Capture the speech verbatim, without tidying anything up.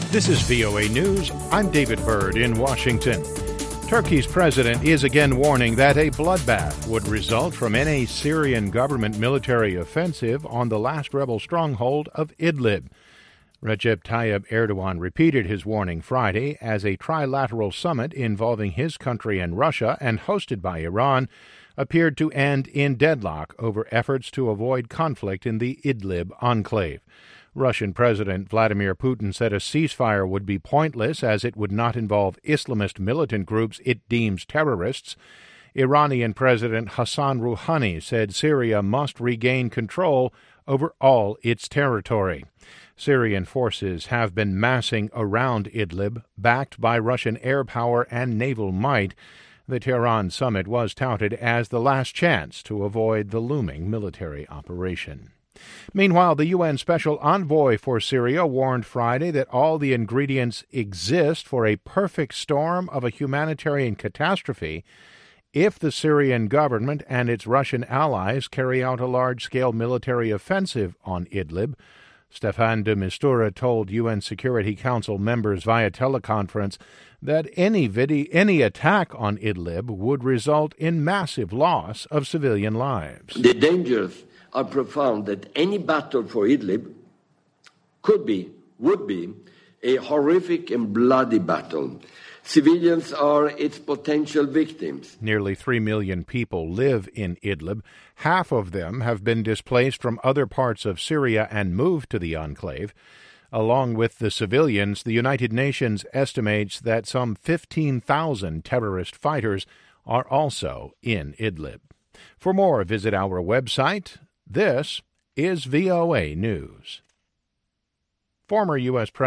This is V O A News. I'm David Byrd in Washington. Turkey's president is again warning that a bloodbath would result from any Syrian government military offensive on the last rebel stronghold of Idlib. Recep Tayyip Erdogan repeated his warning Friday as a trilateral summit involving his country and Russia and hosted by Iran appeared to end in deadlock over efforts to avoid conflict in the Idlib enclave. Russian President Vladimir Putin said a ceasefire would be pointless as it would not involve Islamist militant groups it deems terrorists. Iranian President Hassan Rouhani said Syria must regain control over all its territory. Syrian forces have been massing around Idlib, backed by Russian air power and naval might. The Tehran summit was touted as the last chance to avoid the looming military operation. Meanwhile, the U N Special Envoy for Syria warned Friday that all the ingredients exist for a perfect storm of a humanitarian catastrophe if the Syrian government and its Russian allies carry out a large-scale military offensive on Idlib. Staffan de Mistura told U N Security Council members via teleconference that any vid- any attack on Idlib would result in massive loss of civilian lives. The dangers are profound that any battle for Idlib could be, would be, a horrific and bloody battle. Civilians are its potential victims. Nearly three million people live in Idlib. Half of them have been displaced from other parts of Syria and moved to the enclave. Along with the civilians, the United Nations estimates that some fifteen thousand terrorist fighters are also in Idlib. For more, visit our website. This is V O A News. Former U S. President